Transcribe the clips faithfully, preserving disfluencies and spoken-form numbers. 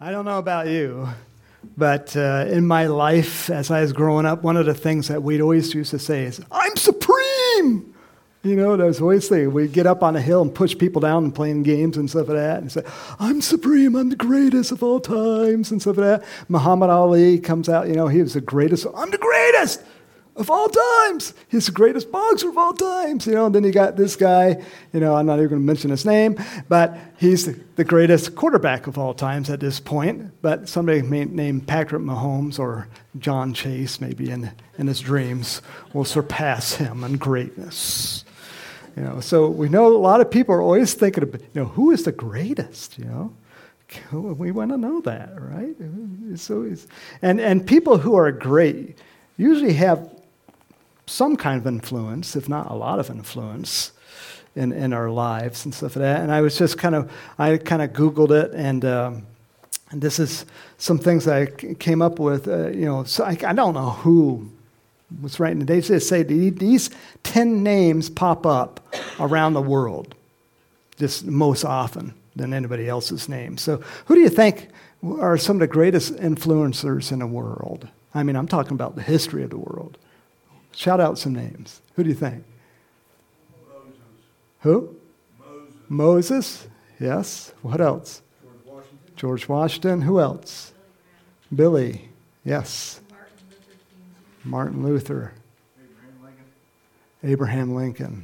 I don't know about you, but uh, in my life, as I was growing up, one of the things that we'd always used to say is, I'm supreme! You know, that was always saying, we'd get up on a hill and push people down and playing games and stuff like that, and say, I'm supreme, I'm the greatest of all times, and stuff like that. Muhammad Ali comes out, you know, he was the greatest, I'm the greatest of all times. He's the greatest boxer of all times, you know, and then you got this guy, you know, I'm not even going to mention his name, but he's the greatest quarterback of all times at this point, but somebody named Patrick Mahomes or John Chase, maybe in, in his dreams, will surpass him in greatness. You know, so we know a lot of people are always thinking about, you know, who is the greatest, you know? We want to know that, right? So it's, and, and people who are great usually have some kind of influence, if not a lot of influence, in, in our lives and stuff like that. And I was just kind of, I kind of Googled it, and um, and this is some things I came up with. Uh, you know, so I, I don't know who was writing it. They just say these ten names pop up around the world, just most often than anybody else's name. So who do you think are some of the greatest influencers in the world? I mean, I'm talking about the history of the world. Shout out some names. Who do you think? Moses. Who? Moses. Moses. Yes. What else? George Washington. George Washington. Who else? Billy. Yes. Martin Luther. Abraham Lincoln. Abraham Lincoln.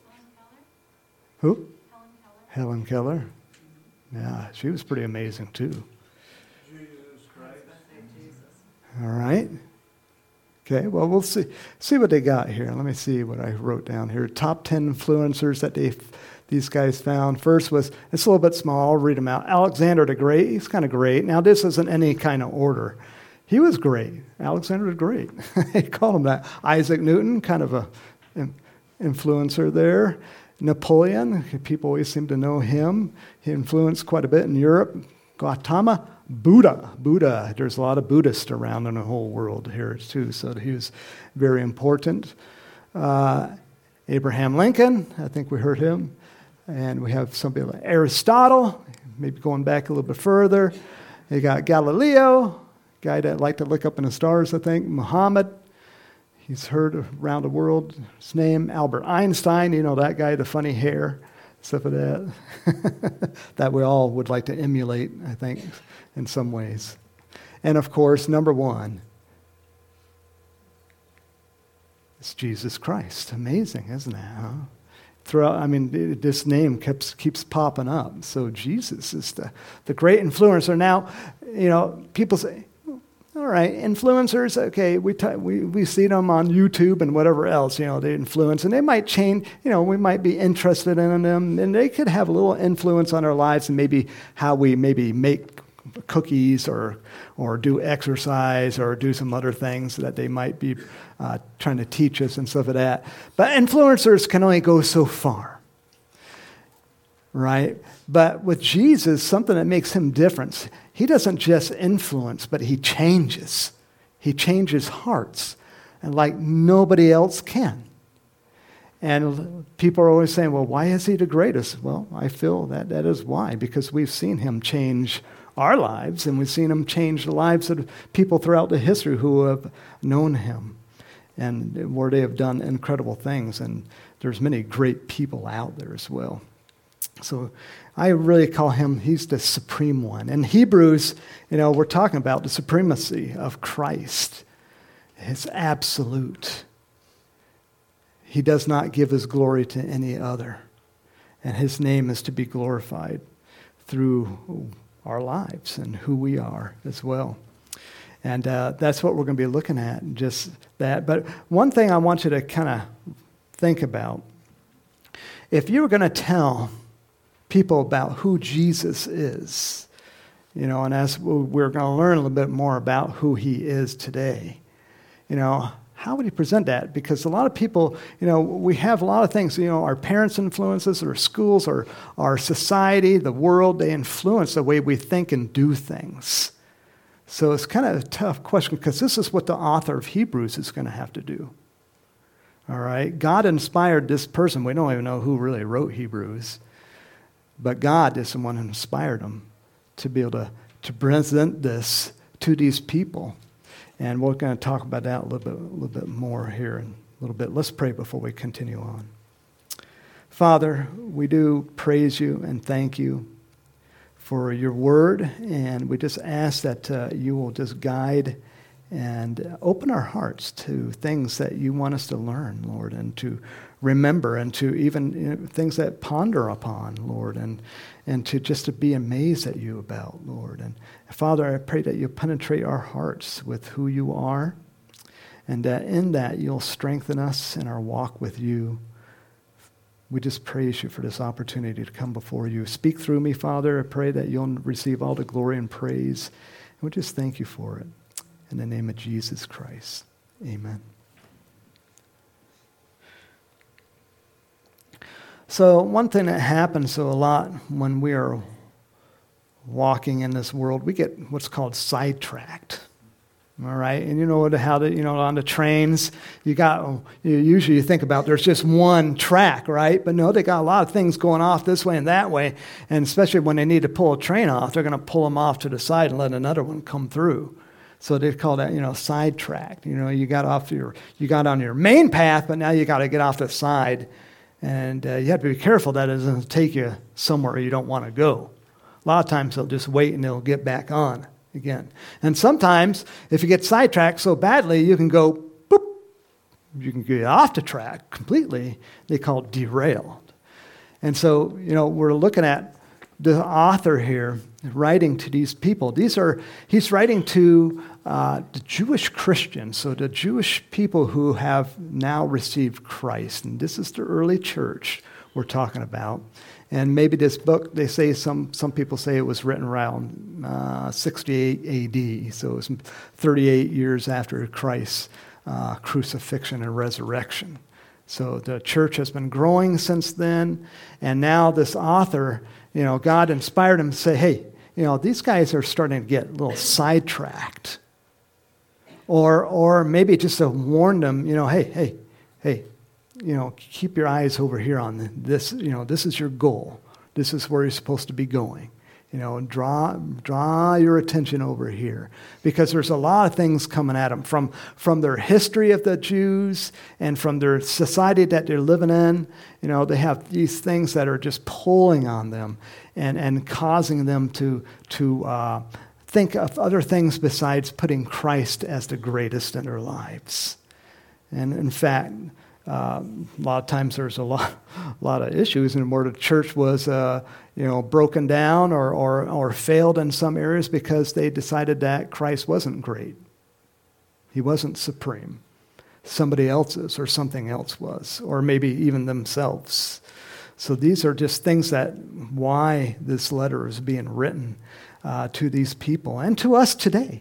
Who? Helen Keller. Yeah, she was pretty amazing too. Jesus Christ. All right. Okay, well, we'll see see what they got here. Let me see what I wrote down here. Top ten influencers that they these guys found. First was, it's a little bit small, I'll read them out. Alexander the Great, he's kind of great. Now, this isn't any kind of order. He was great. Alexander the Great. They call him that. Isaac Newton, kind of a influencer there. Napoleon, people always seem to know him. He influenced quite a bit in Europe. Gautama Buddha. Buddha. There's a lot of Buddhists around in the whole world here too, so he was very important. Uh, Abraham Lincoln, I think we heard him. And we have somebody like Aristotle, maybe going back a little bit further. You got Galileo, guy that liked to look up in the stars, I think. Muhammad, he's heard around the world. His name, Albert Einstein, you know that guy, the funny hair, stuff like that. That we all would like to emulate, I think, in some ways. And of course, number one, it's Jesus Christ. Amazing, isn't it? Huh? Throughout, I mean, this name keeps keeps popping up. So Jesus is the, the great influencer. Now, you know, people say, all right, influencers, okay, we, t- we we see them on YouTube and whatever else, you know, they influence, and they might change, you know, we might be interested in them, and they could have a little influence on our lives and maybe how we maybe make cookies or or do exercise or do some other things that they might be uh, trying to teach us and stuff like that. But influencers can only go so far, right? But with Jesus, something that makes him different, he doesn't just influence, but he changes. He changes hearts, and like nobody else can. And people are always saying, well, why is he the greatest? Well, I feel that that is why, because we've seen him change our lives, and we've seen him change the lives of people throughout the history who have known him, and where they have done incredible things. And there's many great people out there as well. So I really call him, he's the supreme one. In Hebrews, you know, we're talking about the supremacy of Christ. It's absolute. He does not give his glory to any other. And his name is to be glorified through our lives and who we are as well. And uh, that's what we're going to be looking at, just that. But one thing I want you to kind of think about, if you were going to tell people about who Jesus is, you know, and as we're going to learn a little bit more about who he is today, you know, how would you present that? Because a lot of people, you know, we have a lot of things, you know, our parents' influences, our schools, our, our society, the world, they influence the way we think and do things. So it's kind of a tough question, because this is what the author of Hebrews is going to have to do. All right? God inspired this person. We don't even know who really wrote Hebrews. But God is the one who inspired him to be able to to present this to these people. And we're going to talk about that a little bit, a little bit more here in a little bit. Let's pray before we continue on. Father, we do praise you and thank you for your word, and we just ask that uh, you will just guide and open our hearts to things that you want us to learn, Lord, and to remember, and to even you know, things that ponder upon, Lord, and and to just to be amazed at you about, Lord. And Father, I pray that you penetrate our hearts with who you are, and that in that you'll strengthen us in our walk with you. We just praise you for this opportunity to come before you. Speak through me, Father. I pray that you'll receive all the glory and praise. And we just thank you for it. In the name of Jesus Christ, amen. So one thing that happens so a lot when we are walking in this world, we get what's called sidetracked. All right, and you know how to, you know, on the trains, you got, you usually you think about there's just one track, right? But no, they got a lot of things going off this way and that way, and especially when they need to pull a train off, they're going to pull them off to the side and let another one come through. So they call that, you know, sidetracked. You know, you got off your, you got on your main path, but now you got to get off the side, and uh, you have to be careful that it doesn't take you somewhere you don't want to go. A lot of times they'll just wait and they'll get back on again. And sometimes, if you get sidetracked so badly, you can go, boop, you can get off the track completely. They call it derailed. And so, you know, we're looking at the author here writing to these people. These are, he's writing to uh, the Jewish Christians, so the Jewish people who have now received Christ. And this is the early church we're talking about. And maybe this book, they say, some some people say it was written around uh, sixty-eight A D, so it was thirty-eight years after Christ's uh, crucifixion and resurrection. So the church has been growing since then, and now this author, you know, God inspired him to say, hey, you know, these guys are starting to get a little sidetracked. Or, or maybe just to warn them, you know, hey, hey, hey, you know, keep your eyes over here on this, you know, this is your goal. This is where you're supposed to be going. You know, draw draw your attention over here. Because there's a lot of things coming at them from, from their history of the Jews and from their society that they're living in. You know, they have these things that are just pulling on them and, and causing them to, to uh, think of other things besides putting Christ as the greatest in their lives. And in fact, Uh, a lot of times there's a lot, a lot of issues, and where the church was, uh, you know, broken down or, or or failed in some areas because they decided that Christ wasn't great. He wasn't supreme. Somebody else's or something else was, or maybe even themselves. So these are just things that why this letter is being written uh, to these people and to us today.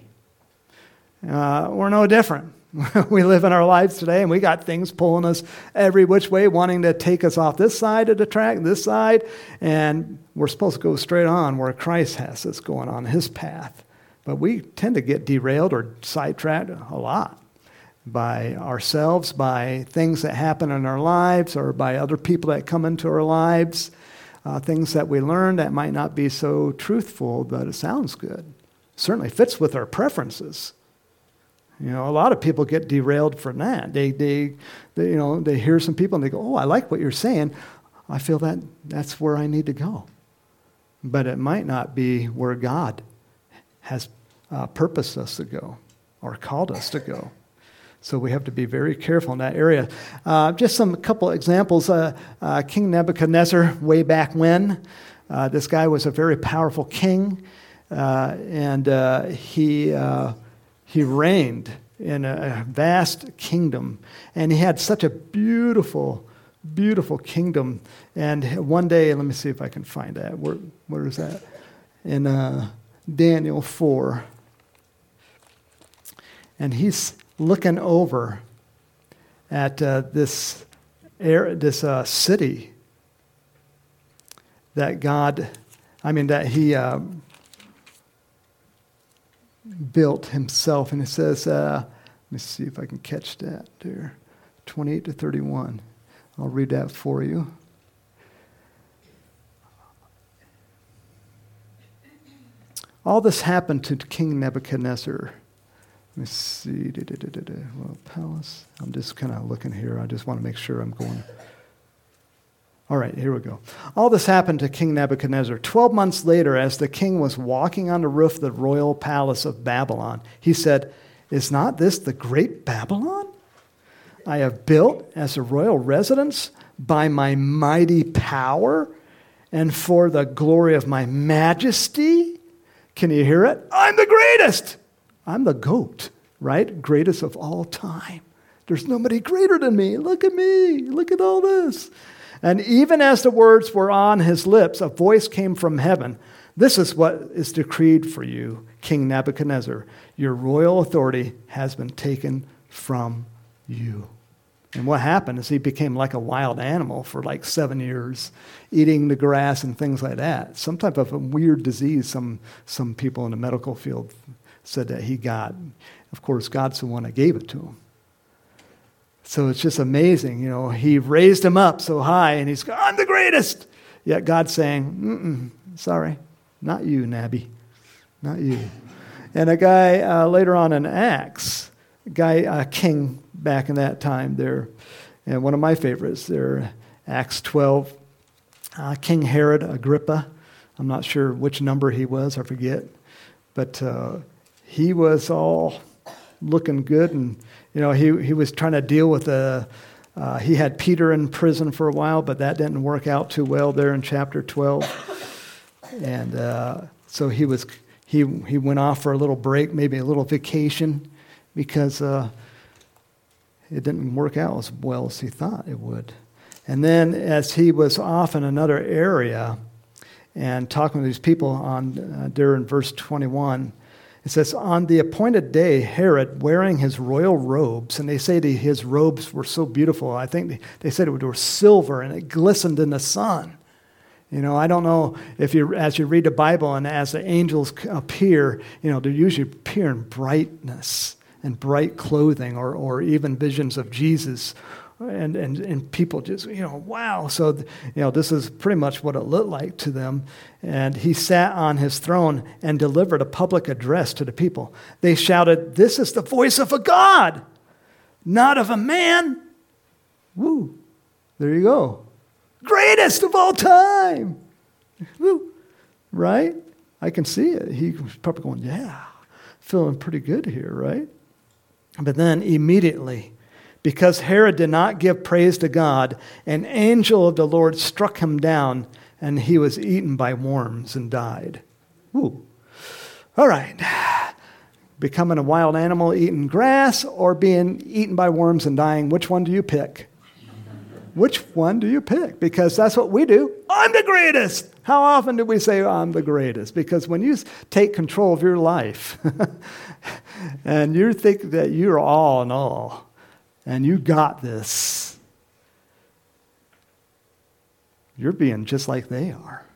Uh, we're no different. We live in our lives today, and we got things pulling us every which way, wanting to take us off this side of the track, this side, and we're supposed to go straight on where Christ has us going on his path. But we tend to get derailed or sidetracked a lot by ourselves, by things that happen in our lives, or by other people that come into our lives, uh, things that we learn that might not be so truthful, but it sounds good. Certainly fits with our preferences. You know, a lot of people get derailed from that. They, they, they, you know, they hear some people and they go, "Oh, I like what you're saying. I feel that that's where I need to go." But it might not be where God has uh, purposed us to go or called us to go. So we have to be very careful in that area. Uh, just some couple examples. Uh, uh, King Nebuchadnezzar, way back when, uh, this guy was a very powerful king, uh, and uh, he. Uh, He reigned in a vast kingdom, and he had such a beautiful, beautiful kingdom. And one day, let me see if I can find that. Where, where is that? In uh, Daniel four. And he's looking over at uh, this air, this uh, city that God, I mean, that he uh, built himself. And it says, uh, let me see if I can catch that there, twenty-eight to thirty-one. I'll read that for you. All this happened to King Nebuchadnezzar. Let me see. Da, da, da, da, da. Well, palace. I'm just kind of looking here. I just want to make sure I'm going. All right, here we go. All this happened to King Nebuchadnezzar. Twelve months later, as the king was walking on the roof of the royal palace of Babylon, he said, "Is not this the great Babylon I have built as a royal residence by my mighty power and for the glory of my majesty?" Can you hear it? I'm the greatest. I'm the GOAT, right? Greatest of all time. There's nobody greater than me. Look at me. Look at all this. And even as the words were on his lips, a voice came from heaven. "This is what is decreed for you, King Nebuchadnezzar. Your royal authority has been taken from you." And what happened is he became like a wild animal for like seven years, eating the grass and things like that. Some type of a weird disease some, some people in the medical field said that he got. Of course, God's the one that gave it to him. So it's just amazing. You know, he raised him up so high, and he's, "I'm the greatest." Yet God's saying, Mm-mm, sorry, not you, Nabby, not you. And a guy uh, later on in Acts, a guy, a king back in that time there, and one of my favorites there, Acts twelve, uh, King Herod Agrippa. I'm not sure which number he was, I forget. But uh, he was all looking good, and you know, he, he was trying to deal with the, uh, he had Peter in prison for a while, but that didn't work out too well there in chapter twelve. And uh, so he was, he he went off for a little break, maybe a little vacation, because uh, it didn't work out as well as he thought it would. And then as he was off in another area and talking to these people on uh, there in verse twenty-one, it says, "On the appointed day, Herod, wearing his royal robes," and they say that his robes were so beautiful. I think they, they said it were silver and it glistened in the sun. You know, I don't know if you, as you read the Bible and as the angels appear, you know, they usually appear in brightness and bright clothing, or or even visions of Jesus. And, and and people just, you know, wow. So, you know, this is pretty much what it looked like to them. And he sat on his throne and delivered a public address to the people. They shouted, "This is the voice of a God, not of a man." Woo. There you go. Greatest of all time. Woo. Right? I can see it. He was probably going, yeah, feeling pretty good here, right? But then immediately, because Herod did not give praise to God, an angel of the Lord struck him down, and he was eaten by worms and died. Ooh. All right. Becoming a wild animal eating grass or being eaten by worms and dying, which one do you pick? Which one do you pick? Because that's what we do. I'm the greatest. How often do we say I'm the greatest? Because when you take control of your life and you think that you're all in all, and you got this, you're being just like they are.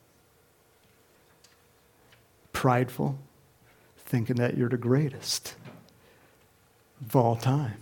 Prideful, thinking that you're the greatest of all time.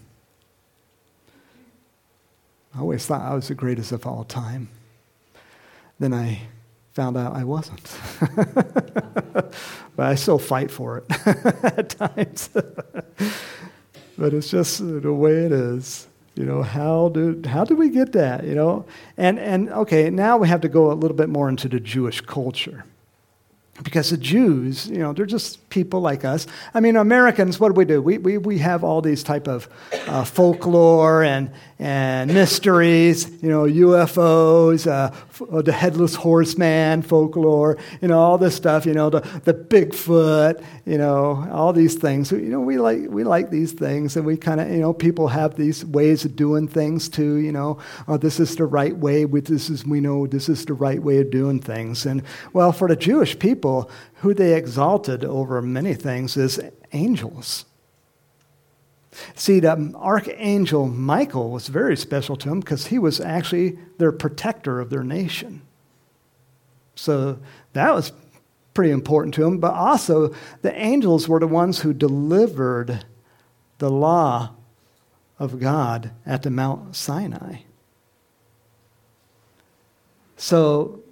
I always thought I was the greatest of all time. Then I found out I wasn't. But I still fight for it at times. But it's just the way it is. You know, how do how do we get that, you know? And, and okay, now we have to go a little bit more into the Jewish culture. Because the Jews, you know, they're just people like us. I mean, Americans, what do we do? We we we have all these type of uh, folklore and and mysteries, you know, U F Os, uh, the headless horseman folklore, you know, all this stuff, you know, the the Bigfoot, you know, all these things. You know, we like we like these things, and we kind of, you know, people have these ways of doing things too. You know, oh, this is the right way. We this is we know this is the right way of doing things. And well, for the Jewish people, who they exalted over many things is angels. See, the archangel Michael was very special to them because he was actually their protector of their nation. So that was pretty important to him. But also, the angels were the ones who delivered the law of God at the Mount Sinai. So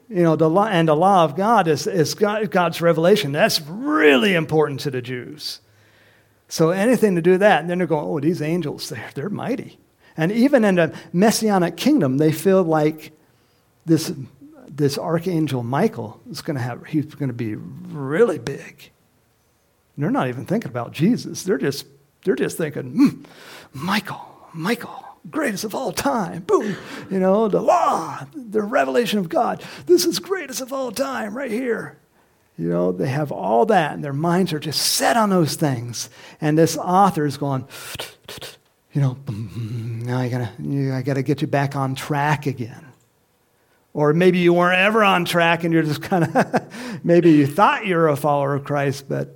You know, the law, and the law of God is, is God, God's revelation. That's really important to the Jews. So anything to do that, and then they're going, oh, these angels, they're, they're mighty. And even in the Messianic kingdom, they feel like this, this archangel Michael is going to have, he's going to be really big. And they're not even thinking about Jesus. They're just, they're just thinking, mm, Michael, Michael, greatest of all time. Boom. You know, the law, the revelation of God. This is greatest of all time right here. You know, they have all that, and their minds are just set on those things. And this author is going, you know, now I gotta, I gotta get you back on track again. Or maybe you weren't ever on track, and you're just kind of, maybe you thought you were a follower of Christ, but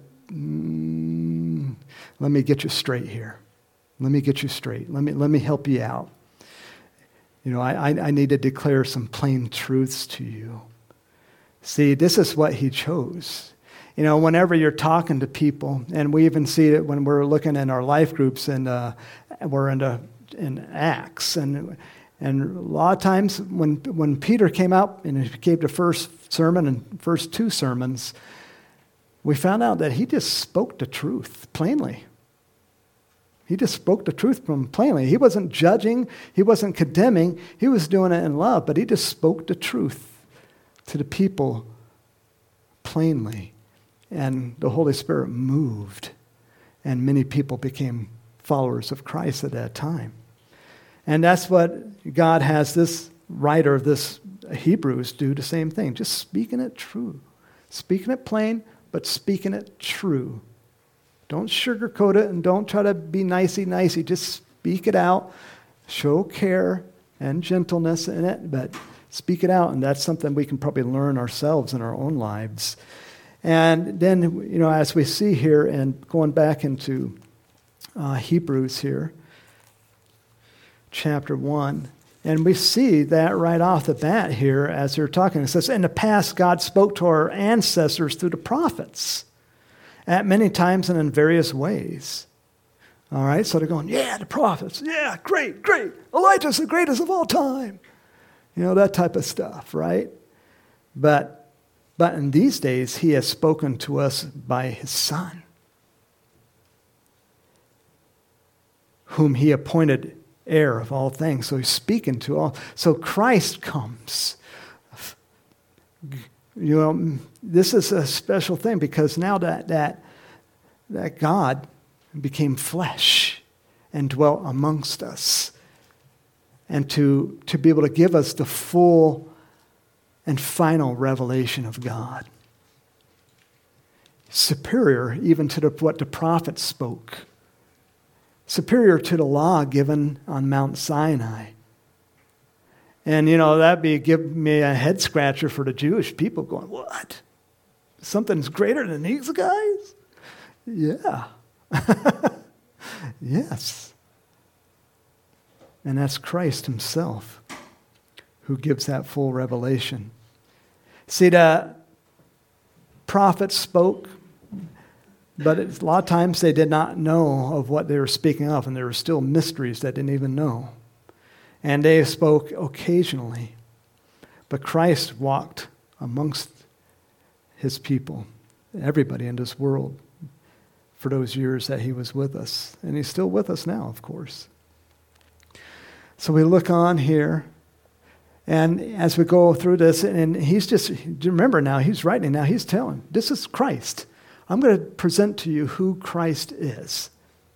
mm, let me get you straight here. Let me get you straight. Let me let me help you out. You know, I, I need to declare some plain truths to you. See, this is what he chose. You know, whenever you're talking to people, and we even see it when we're looking in our life groups, and uh, we're into in Acts, and and a lot of times when when Peter came out and he gave the first sermon and first two sermons, we found out that he just spoke the truth plainly. He just spoke the truth from him plainly. He wasn't judging. He wasn't condemning. He was doing it in love, but he just spoke the truth to the people plainly. And the Holy Spirit moved, and many people became followers of Christ at that time. And that's what God has this writer of this Hebrews do the same thing, just speaking it true. Speaking it plain, but speaking it true. Don't sugarcoat it, and don't try to be nicey-nicey. Just speak it out. Show care and gentleness in it, but speak it out. And that's something we can probably learn ourselves in our own lives. And then, you know, as we see here, and going back into uh, Hebrews here, chapter one, and we see that right off the bat here as they're talking. It says, in the past, God spoke to our ancestors through the prophets at many times and in various ways. All right, so they're going, yeah, the prophets, yeah, great, great. Elijah's the greatest of all time. You know, that type of stuff, right? But, but in these days, he has spoken to us by his Son, whom he appointed heir of all things. So he's speaking to all. So Christ comes. You know, this is a special thing because now that that, that God became flesh and dwelt amongst us, and to, to be able to give us the full and final revelation of God. Superior even to the, what the prophets spoke. Superior to the law given on Mount Sinai. And, you know, that'd be give me a head scratcher for the Jewish people going, what? Something's greater than these guys? Yeah. Yes. And that's Christ himself who gives that full revelation. See, the prophets spoke, but a lot of times they did not know of what they were speaking of, and there were still mysteries that didn't even know. And they spoke occasionally. But Christ walked amongst his people, everybody in this world, for those years that he was with us. And he's still with us now, of course. So we look on here, and as we go through this, and he's just, remember now, he's writing now, he's telling, this is Christ. I'm going to present to you who Christ is,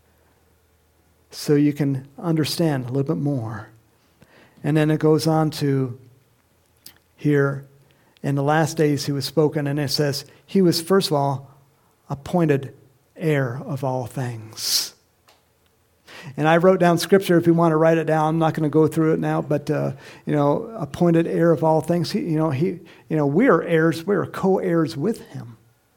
so you can understand a little bit more. And then it goes on to here, in the last days he was spoken, and it says, he was, first of all, appointed heir of all things. And I wrote down scripture if you want to write it down. I'm not going to go through it now, but, uh, you know, appointed heir of all things. He, you know, he, you know, we're heirs, we're co-heirs with him.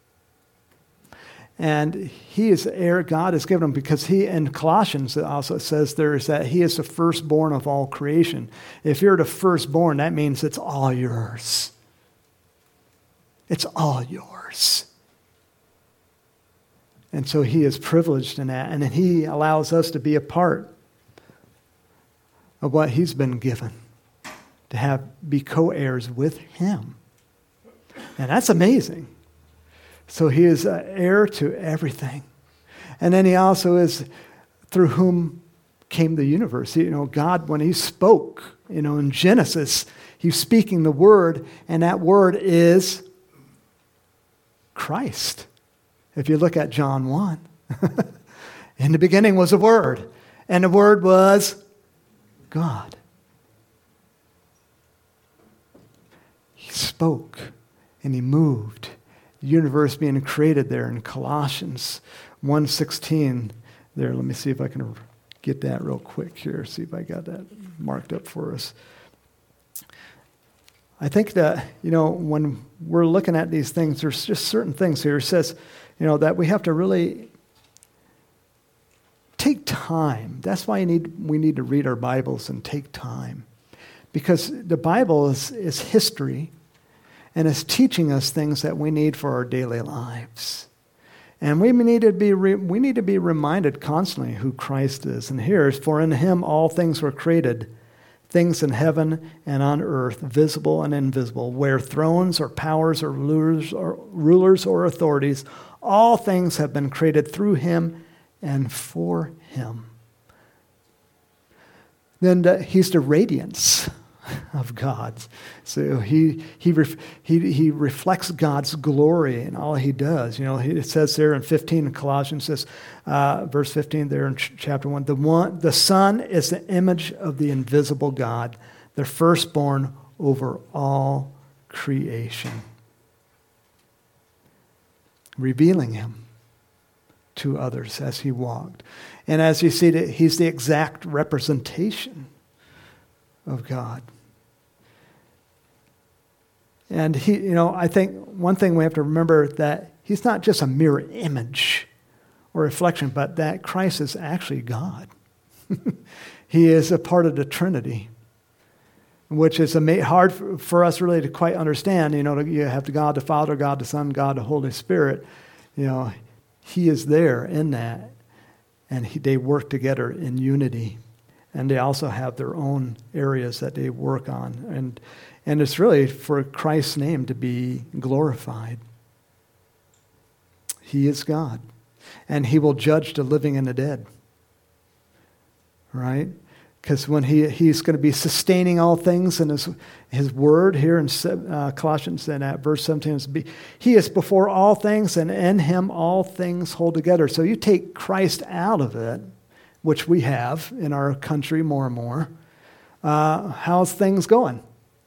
And he is heir, God has given him, because he, in Colossians, it also says there is that he is the firstborn of all creation. If you're the firstborn, that means it's all yours. It's all yours. And so he is privileged in that, and he allows us to be a part of what he's been given, to have be co-heirs with him. And that's amazing. So he is uh, heir to everything. And then he also is through whom came the universe. You know, God, when he spoke, you know, in Genesis, he's speaking the word, and that word is Christ. If you look at John one, in the beginning was a word, and the word was God. He spoke and he moved. The universe being created there in Colossians one sixteen. There, let me see if I can get that real quick here. See if I got that marked up for us. I think that, you know, when we're looking at these things, there's just certain things here. It says, you know, that we have to really take time. That's why you need, we need to read our Bibles and take time. Because the Bible is, is history, and it's teaching us things that we need for our daily lives. And we need to be re, we need to be reminded constantly who Christ is. And here is, for in him all things were created, things in heaven and on earth, visible and invisible, where thrones or powers or rulers or, rulers or authorities, all things have been created through him and for him. Then the, he's the radiance of God. So he he ref, he he reflects God's glory in all he does. You know, it says there in fifteen in Colossians, says, uh, verse fifteen there in ch- chapter one, the one the Son is the image of the invisible God, the firstborn over all creation, revealing him to others as he walked. And as you see, that he's the exact representation of God. And he, you know, I think one thing we have to remember that he's not just a mirror image or reflection, but that Christ is actually God. He is a part of the Trinity, which is a hard for us really to quite understand. You know, you have the God the Father, God the Son, God the Holy Spirit. You know, he is there in that, and he, they work together in unity. And they also have their own areas that they work on. And and it's really for Christ's name to be glorified. He is God. And he will judge the living and the dead. Right? Because when he he's going to be sustaining all things in his, his word here in uh, Colossians and at verse seventeen, he is before all things, and in him all things hold together. So you take Christ out of it, which we have in our country more and more. Uh, how's things going?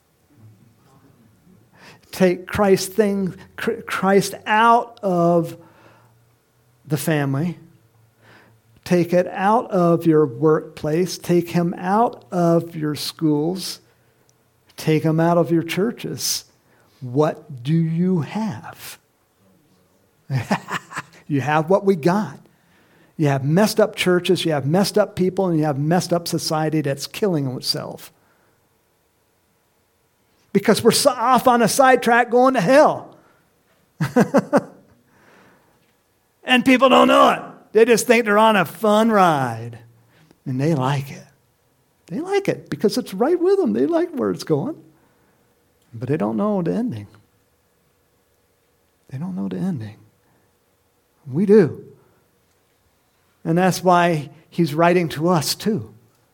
Take Christ thing, Christ out of the family. Take it out of your workplace. Take him out of your schools. Take him out of your churches. What do you have? You have what we got. You have messed up churches, you have messed up people, and you have messed up society that's killing itself. Because we're off on a sidetrack going to hell. And people don't know it. They just think they're on a fun ride. And they like it. They like it because it's right with them. They like where it's going. But they don't know the ending. They don't know the ending. We do. And that's why he's writing to us too.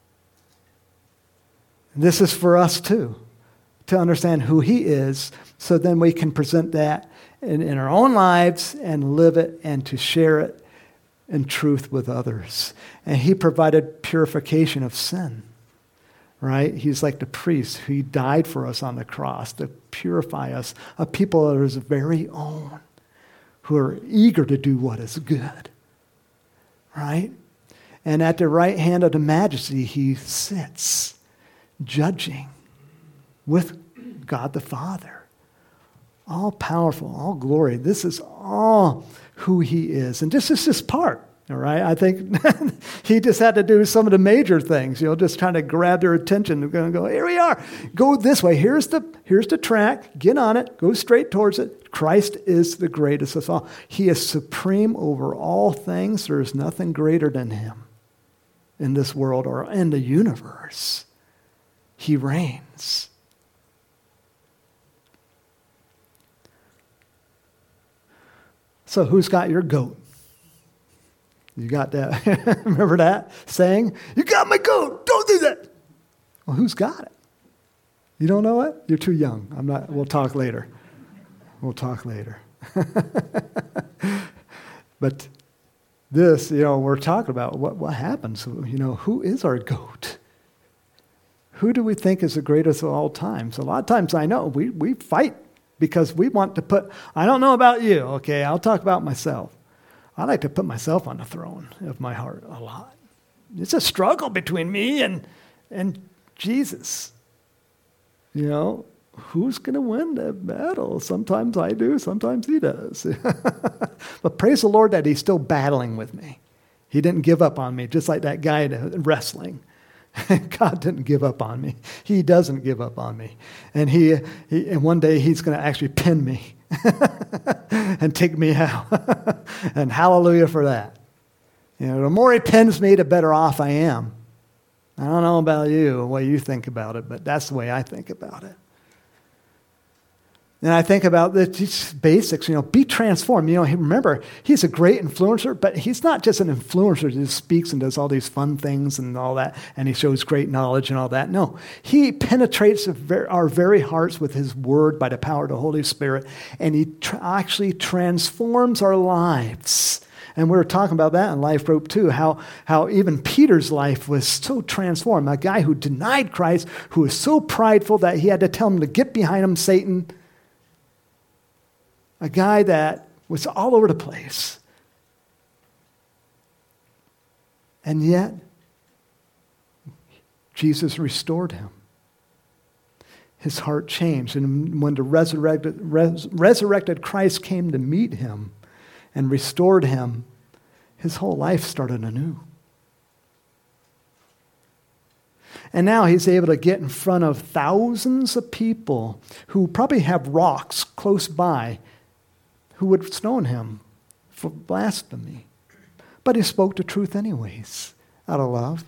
This is for us too, to understand who he is, so then we can present that in, in our own lives and live it and to share it in truth with others. And he provided purification of sin, right? He's like the priest who died for us on the cross to purify us, a people that are his very own, who are eager to do what is good. Right? And at the right hand of the majesty, he sits, judging with God the Father. All powerful, all glory. This is all who he is. And this is just part, all right? I think he just had to do some of the major things, you know, just trying to grab their attention. They're going to go, here we are. Go this way. Here's the, here's the track. Get on it. Go straight towards it. Christ is the greatest of all. He is supreme over all things. There is nothing greater than him in this world or in the universe. He reigns. So who's got your goat? You got that? Remember that saying? You got my goat. Don't do that. Well, who's got it? You don't know it? You're too young. I'm not. We'll talk later. We'll talk later. But this, you know, we're talking about what, what happens. You know, who is our goat? Who do we think is the greatest of all times? A lot of times I know we, we fight because we want to put, I don't know about you, okay, I'll talk about myself. I like to put myself on the throne of my heart a lot. It's a struggle between me and, and Jesus. You know, who's going to win that battle? Sometimes I do, sometimes he does. But praise the Lord that he's still battling with me. He didn't give up on me, just like that guy in wrestling. God didn't give up on me. He doesn't give up on me. And he, he and one day he's going to actually pin me and take me out. And hallelujah for that. You know, the more he pins me, the better off I am. I don't know about you, what you think about it, but that's the way I think about it. And I think about the just basics, you know, be transformed. You know, remember, he's a great influencer, but he's not just an influencer who just speaks and does all these fun things and all that, and he shows great knowledge and all that. No, he penetrates our very hearts with his word by the power of the Holy Spirit, and he tra- actually transforms our lives. And we were talking about that in Life Group too, how, how even Peter's life was so transformed. A guy who denied Christ, who was so prideful that he had to tell him to get behind him, Satan. A guy that was all over the place. And yet, Jesus restored him. His heart changed. And when the resurrected, res, resurrected Christ came to meet him and restored him, his whole life started anew. And now he's able to get in front of thousands of people who probably have rocks close by who would stone him for blasphemy. But he spoke the truth anyways, out of love.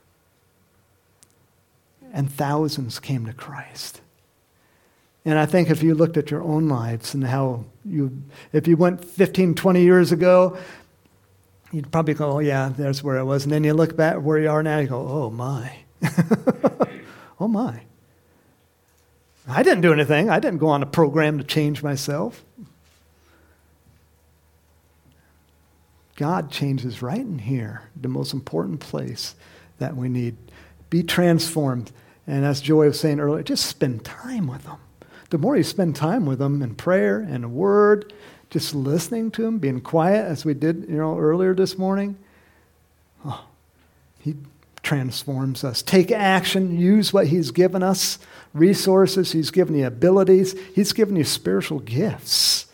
And thousands came to Christ. And I think if you looked at your own lives and how you, if you went fifteen, twenty years ago, you'd probably go, oh yeah, there's where I was. And then you look back where you are now, you go, oh my. Oh my. I didn't do anything. I didn't go on a program to change myself. God changes right in here, the most important place that we need. Be transformed. And as Joy was saying earlier, just spend time with him. The more you spend time with him in prayer and a word, just listening to him, being quiet as we did, you know, earlier this morning, oh, he transforms us. Take action. Use what he's given us, resources. He's given you abilities. He's given you spiritual gifts.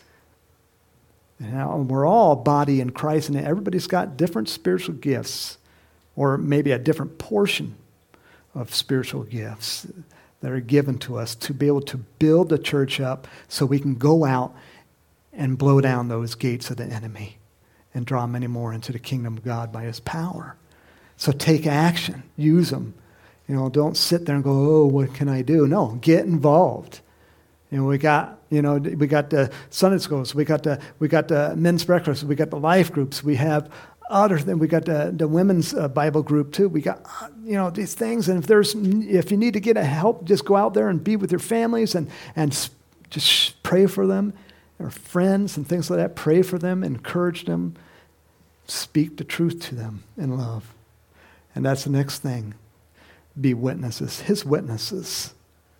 Now, we're all a body in Christ, and everybody's got different spiritual gifts, or maybe a different portion of spiritual gifts that are given to us to be able to build the church up so we can go out and blow down those gates of the enemy and draw many more into the kingdom of God by his power. So take action. Use them. You know, don't sit there and go, oh, what can I do? No, get involved. You know, we got, you know, we got the Sunday schools, we got the we got the men's breakfast, we got the life groups, we have other things, we got the, the women's uh, Bible group too. We got, you know, these things, and if there's if you need to get a help, just go out there and be with your families and and just pray for them, or friends and things like that. Pray for them, encourage them, speak the truth to them in love, and that's the next thing. Be witnesses, his witnesses.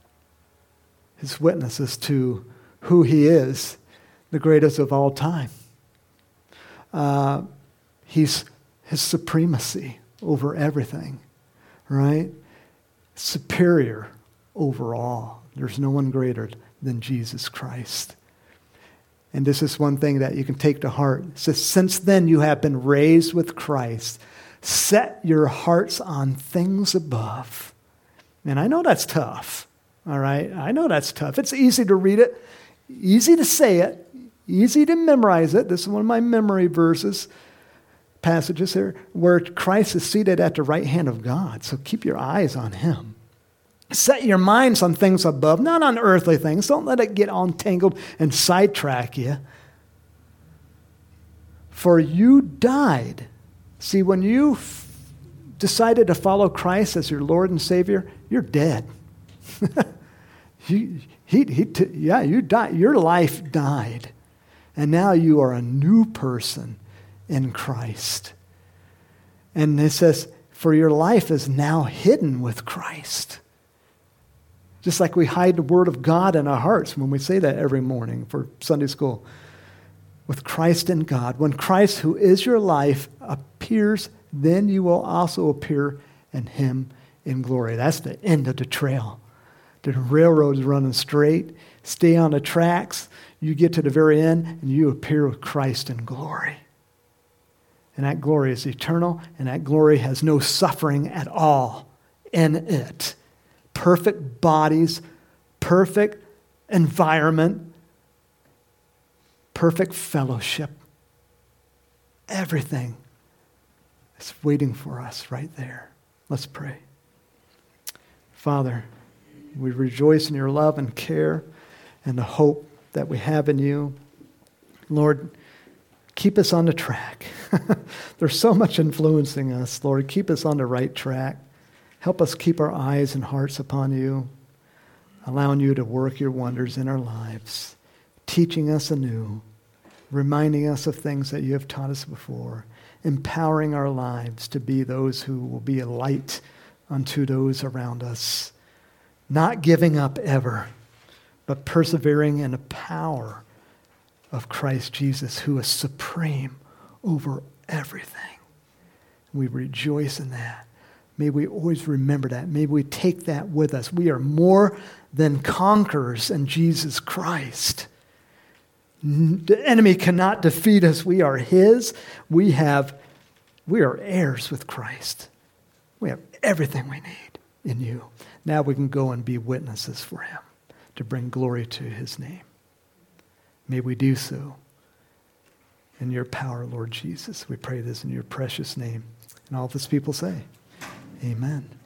His witnesses to who he is, the greatest of all time. Uh, he's his supremacy over everything, right? Superior over all. There's no one greater than Jesus Christ. And this is one thing that you can take to heart. It says, since then you have been raised with Christ. Set your hearts on things above. And I know that's tough. All right, I know that's tough. It's easy to read it, easy to say it, easy to memorize it. This is one of my memory verses, passages here, where Christ is seated at the right hand of God. So keep your eyes on him. Set your minds on things above, not on earthly things. Don't let it get all entangled and sidetrack you. For you died. See, when you f- decided to follow Christ as your Lord and Savior, you're dead. he, he, he t- yeah, you died. Your life died. And now you are a new person in Christ. And it says, for your life is now hidden with Christ. Just like we hide the Word of God in our hearts when we say that every morning for Sunday school. With Christ in God. When Christ, who is your life, appears, then you will also appear in him in glory. That's the end of the trail. The railroad's running straight. Stay on the tracks. You get to the very end, and you appear with Christ in glory. And that glory is eternal, and that glory has no suffering at all in it. Perfect bodies, perfect environment, perfect fellowship. Everything is waiting for us right there. Let's pray. Father, we rejoice in your love and care and the hope that we have in you. Lord, keep us on the track. There's so much influencing us, Lord. Keep us on the right track. Help us keep our eyes and hearts upon you, allowing you to work your wonders in our lives, teaching us anew, reminding us of things that you have taught us before, empowering our lives to be those who will be a light unto those around us, not giving up ever, but persevering in the power of Christ Jesus, who is supreme over everything. We rejoice in that. May we always remember that. May we take that with us. We are more than conquerors in Jesus Christ. The enemy cannot defeat us. We are his. We have, we are heirs with Christ. We have everything we need in you. Now we can go and be witnesses for him to bring glory to his name. May we do so in your power, Lord Jesus. We pray this in your precious name. And all of his people say, amen.